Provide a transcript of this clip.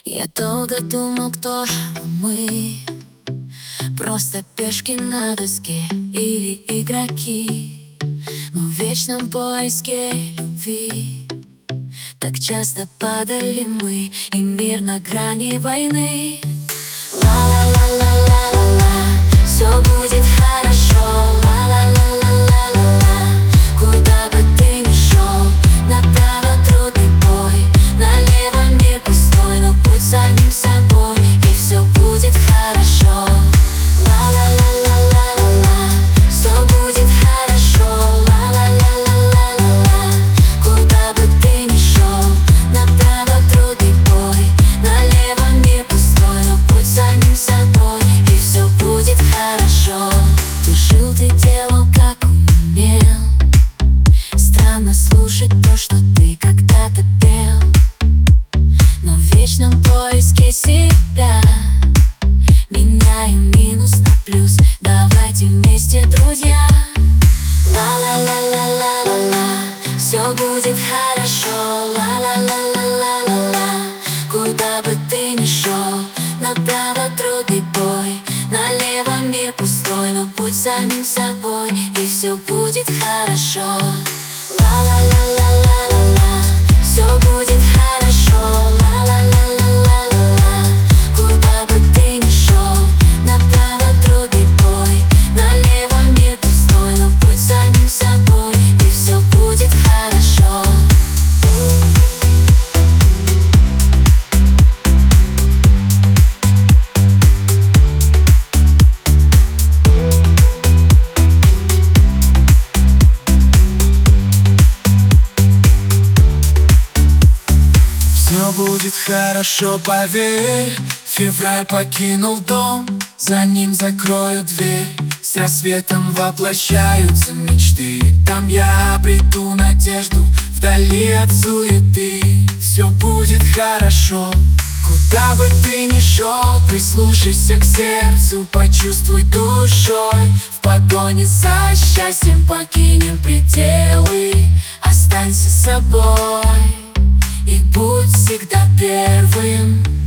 Я долго думал, кто мы. Просто пешки на доске или игроки в вечном поиске любви. Так часто падали мы, и мир на грани войны. Ла-ла-ла-ла-ла-ла-ла, все будет хорошо. Ла-ла-ла-ла-ла-ла-ла, куда бы ты ни шел, направо трудный бой, налево мир пустой, но будь самим собой, и все будет хорошо. Ла-ла-ла-ла-ла-ла, все будет хорошо. Ла-ла-ла-ла-ла-ла, куда бы ты ни шел, направо трудный бой, налево мир пустой, но будь самим собой, и все будет хорошо. Ты жил, ты делал, как умел. Странно слушать то, что ты когда-то пел, но в вечном поиске себя меняем минус на плюс. Давайте вместе, друзья. Ла-ла-ла-ла-ла-ла-ла, все будет хорошо. Ла-ла-ла-ла-ла-ла-ла, куда бы ты ни шел, направо трудный бой, налево мир пустой, но будь самим собой, и все будет хорошо. Ла-ла-ла-ла-ла-ла, все будет хорошо. Ла-ла-ла-ла-ла-ла, куда бы ты ни шел, направо трудный бой, налево мир пустой, но будь самим собой, и все будет хорошо. Все будет хорошо, поверь. Февраль покинул дом, за ним закрою дверь. С рассветом воплощаются мечты. Там я обрету надежду, вдали от суеты. Все будет хорошо. Куда бы ты ни шел, прислушайся к сердцу, почувствуй душой. В погоне за счастьем покинем пределы. Останься собой и будь всегда первым.